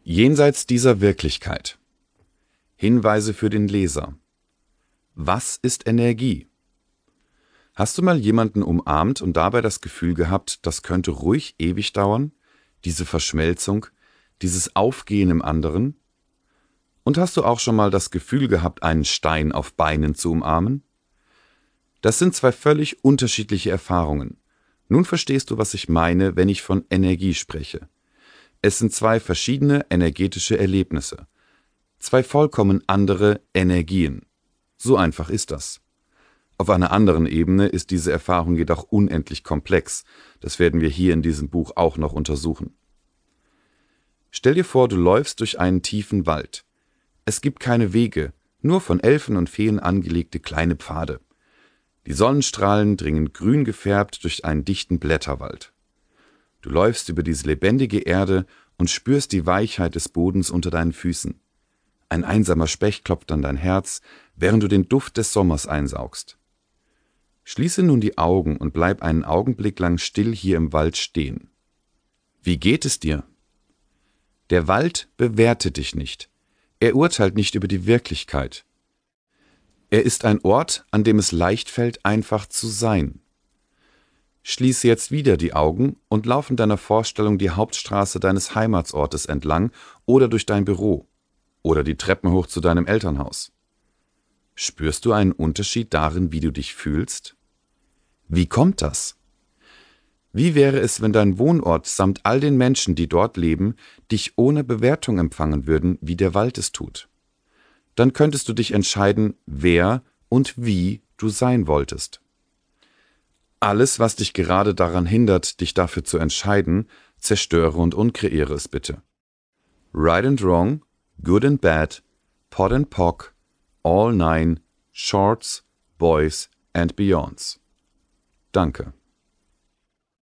Jenseits dieser Wirklichkeit. Hinweise für den Leser. Was ist Energie? Hast du mal jemanden umarmt und dabei das Gefühl gehabt, das könnte ruhig ewig dauern? Diese Verschmelzung, dieses Aufgehen im anderen? Und hast du auch schon mal das Gefühl gehabt, einen Stein auf Beinen zu umarmen? Das sind zwei völlig unterschiedliche Erfahrungen. Nun verstehst du, was ich meine, wenn ich von Energie spreche. Es sind zwei verschiedene energetische Erlebnisse. Zwei vollkommen andere Energien. So einfach ist das. Auf einer anderen Ebene ist diese Erfahrung jedoch unendlich komplex. Das werden wir hier in diesem Buch auch noch untersuchen. Stell dir vor, du läufst durch einen tiefen Wald. Es gibt keine Wege, nur von Elfen und Feen angelegte kleine Pfade. Die Sonnenstrahlen dringen grün gefärbt durch einen dichten Blätterwald. Du läufst über diese lebendige Erde und spürst die Weichheit des Bodens unter deinen Füßen. Ein einsamer Specht klopft an dein Herz, während du den Duft des Sommers einsaugst. Schließe nun die Augen und bleib einen Augenblick lang still hier im Wald stehen. Wie geht es dir? Der Wald bewertet dich nicht. Er urteilt nicht über die Wirklichkeit. Er ist ein Ort, an dem es leicht fällt, einfach zu sein. Schließe jetzt wieder die Augen und lauf in deiner Vorstellung die Hauptstraße deines Heimatsortes entlang oder durch dein Büro oder die Treppen hoch zu deinem Elternhaus. Spürst du einen Unterschied darin, wie du dich fühlst? Wie kommt das? Wie wäre es, wenn dein Wohnort samt all den Menschen, die dort leben, dich ohne Bewertung empfangen würden, wie der Wald es tut? Dann könntest du dich entscheiden, wer und wie du sein wolltest. Alles, was dich gerade daran hindert, dich dafür zu entscheiden, zerstöre und unkreiere es bitte. Right and wrong, good and bad, POD and POC, all nine, shorts, boys and beyonds. Danke.